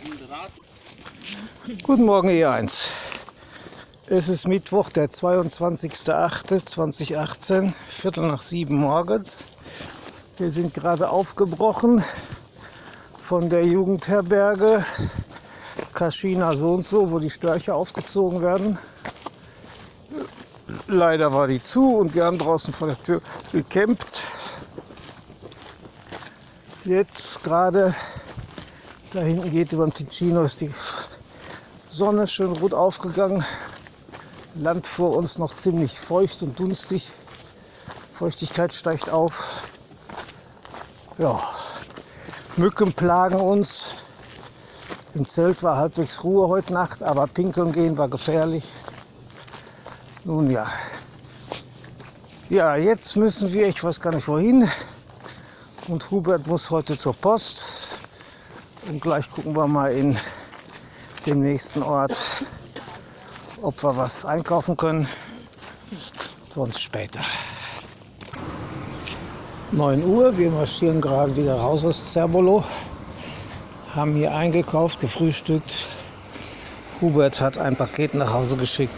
Guten Morgen E1. Es ist Mittwoch, der 22.08.2018, Viertel nach 7 morgens. Wir sind gerade aufgebrochen von der Jugendherberge Kaschina so und so, wo die Störche aufgezogen werden. Leider war die zu und wir haben draußen vor der Tür gecampt. Jetzt gerade da hinten geht über dem Ticino, ist die Sonne schön rot aufgegangen. Land vor uns noch ziemlich feucht und dunstig. Feuchtigkeit steigt auf. Ja, Mücken plagen uns. Im Zelt war halbwegs Ruhe heute Nacht, aber pinkeln gehen war gefährlich. Nun ja. Ja, jetzt müssen wir, ich weiß gar nicht wohin. Und Hubert muss heute zur Post. Und gleich gucken wir mal in dem nächsten Ort, ob wir was einkaufen können. Sonst später. 9 Uhr, wir marschieren gerade wieder raus aus Zerbolo. Haben hier eingekauft, gefrühstückt. Hubert hat ein Paket nach Hause geschickt.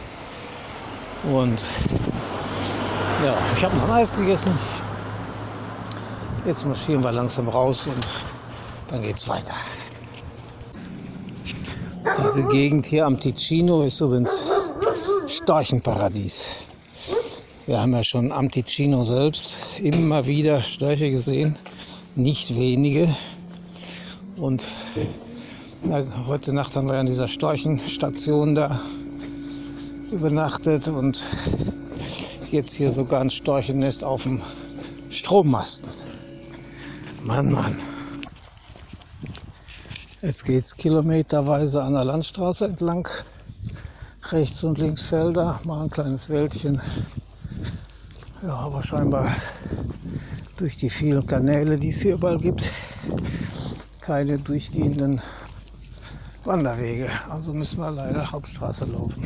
Und ja, ich habe noch ein Eis gegessen. Jetzt marschieren wir langsam raus und dann geht's weiter. Diese Gegend hier am Ticino ist übrigens Storchenparadies. Wir haben ja schon am Ticino selbst immer wieder Störche gesehen, nicht wenige. Und ja, heute Nacht haben wir an dieser Storchenstation da übernachtet und jetzt hier sogar ein Storchennest auf dem Strommasten. Mann, Mann. Jetzt geht's kilometerweise an der Landstraße entlang. Rechts und links Felder, mal ein kleines Wäldchen. Ja, aber scheinbar durch die vielen Kanäle, die es hier überall gibt, keine durchgehenden Wanderwege. Also müssen wir leider Hauptstraße laufen.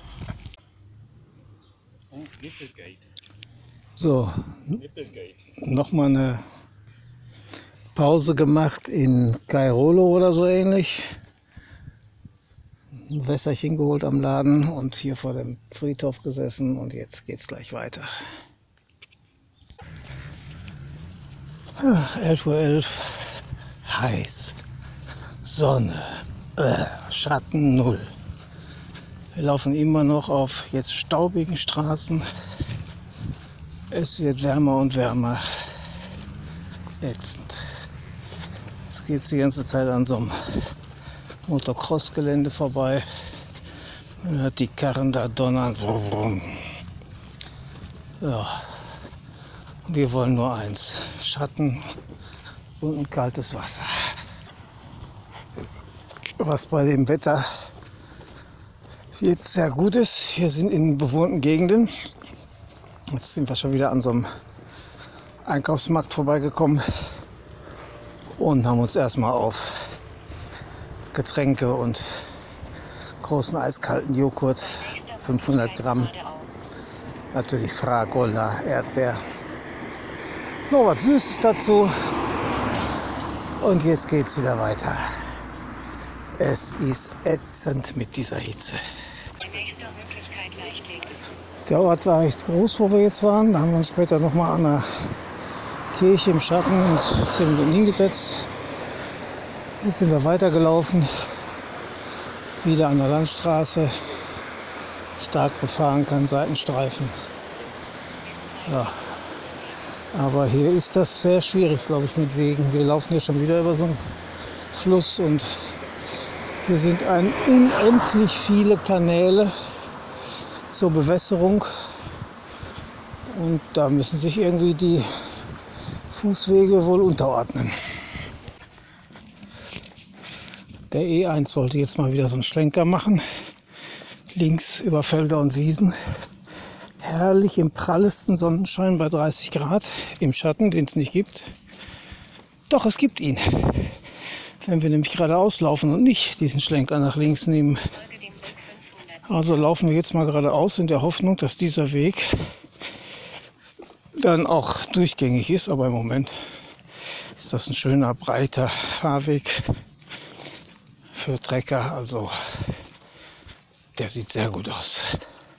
So, nochmal eine Pause gemacht in Cairolo oder so ähnlich. Ein Wässerchen geholt am Laden und hier vor dem Friedhof gesessen und jetzt geht's gleich weiter. 11:11 Uhr, heiß, Sonne, Schatten 0. Wir laufen immer noch auf jetzt staubigen Straßen. Es wird wärmer und wärmer. Ätzend. Jetzt geht es die ganze Zeit an so einem Motocross-Gelände vorbei. Man hört die Karren da donnern. Ja. Wir wollen nur eins: Schatten und ein kaltes Wasser. Was bei dem Wetter jetzt sehr gut ist. Wir sind in bewohnten Gegenden. Jetzt sind wir schon wieder an so einem Einkaufsmarkt vorbeigekommen und haben uns erstmal auf Getränke und großen eiskalten Joghurt, 500 Gramm, natürlich Fragola, Erdbeer, noch was Süßes dazu und jetzt geht's wieder weiter. Es ist ätzend mit dieser Hitze. Der Ort war recht groß, wo wir jetzt waren. Da haben wir uns später nochmal an der Kirche im Schatten uns 10 Minuten hingesetzt. Jetzt sind wir weitergelaufen. Wieder an der Landstraße. Stark befahren, kein Seitenstreifen. Ja. Aber hier ist das sehr schwierig, glaube ich, mit Wegen. Wir laufen hier schon wieder über so einen Fluss und hier sind unendlich viele Kanäle zur Bewässerung und da müssen sich irgendwie die Fußwege wohl unterordnen. Der E1 wollte jetzt mal wieder so einen Schlenker machen, links über Felder und Wiesen. Herrlich im prallesten Sonnenschein bei 30 Grad, im Schatten, den es nicht gibt. Doch, es gibt ihn. Wenn wir nämlich geradeaus laufen und nicht diesen Schlenker nach links nehmen. Also laufen wir jetzt mal geradeaus in der Hoffnung, dass dieser Weg dann auch durchgängig ist. Aber im Moment ist das ein schöner, breiter Fahrweg. für Trecker, also der sieht sehr gut aus.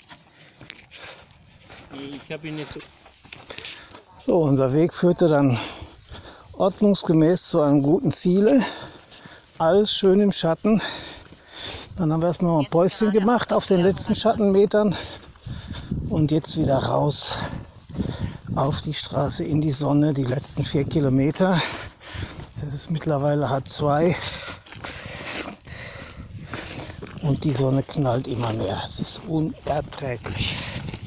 Ich habe ihn jetzt. So, unser Weg führte dann ordnungsgemäß zu einem guten Ziele. Alles schön im Schatten. Dann haben wir erstmal mal ein Päuschen gemacht auf den letzten Schattenmetern. Und jetzt wieder raus auf die Straße in die Sonne, die letzten 4 Kilometer. Es ist mittlerweile 1:30 und die Sonne knallt immer mehr. Es ist unerträglich.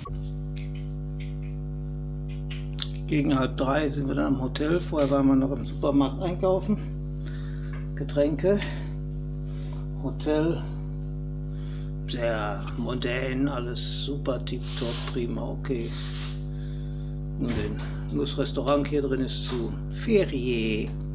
Gegen 2:30 sind wir dann am Hotel. Vorher waren wir noch im Supermarkt einkaufen. Getränke. Hotel. Sehr modern, alles super, tipptopp, prima, okay. Nur das Restaurant hier drin ist zu. Ferie.